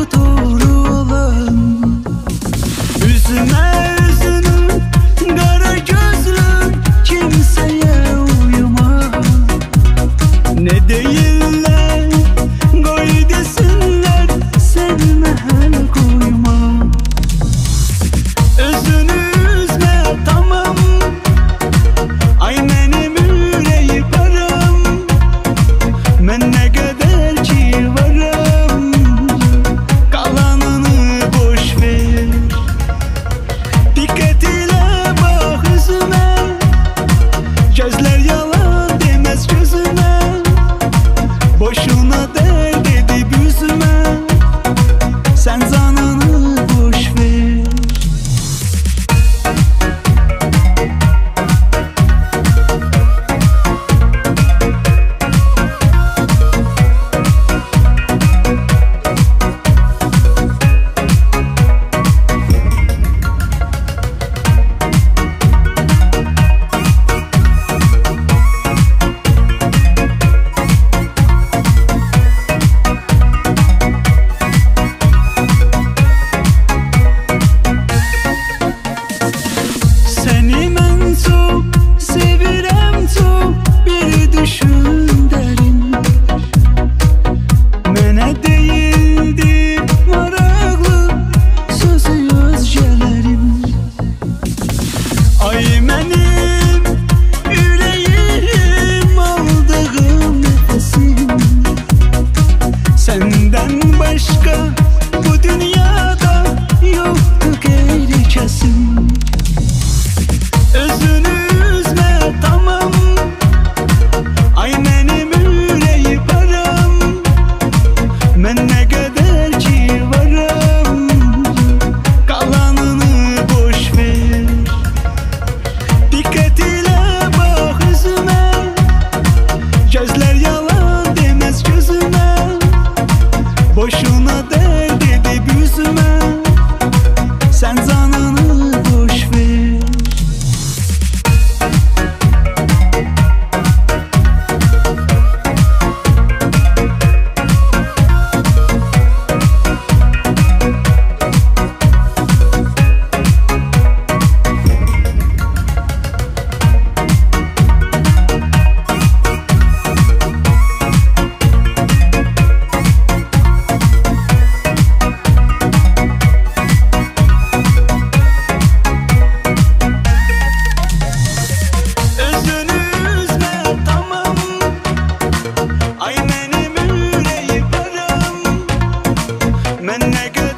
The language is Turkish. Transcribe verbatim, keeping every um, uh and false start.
bu doğru olan. Üzüme üzünüm kara gözlüm, kimseye uyuma. Ne değiller koy desinler, sevme hel koyma. Özünü üzme tamam, ay benim yüreği param. Ben ne kadar ki varım, kalanını boş ver. Dikkat ile bak yüzüme, gözler yalan demez gözüme. Boşuna dert edip yüzüme, sen zanını boş ver. Seni ben çok sevirem çok, bir düşün derin. Mene değildi maraqlı sözü özgələrin. Ay benim yüreğim aldığım nefesim, senden başka bu dünyada yoktu geri kesin. Özünü üzme tamam, ay benim yüreği param. Ben ne kadar ki varım, kalanını boş ver. Dikkat ile bak yüzüme, gözler yalan demez gözüme. Boşuna dert edip yüzüme, sen zanını boş ver. Ay benim yüreği param, ben ne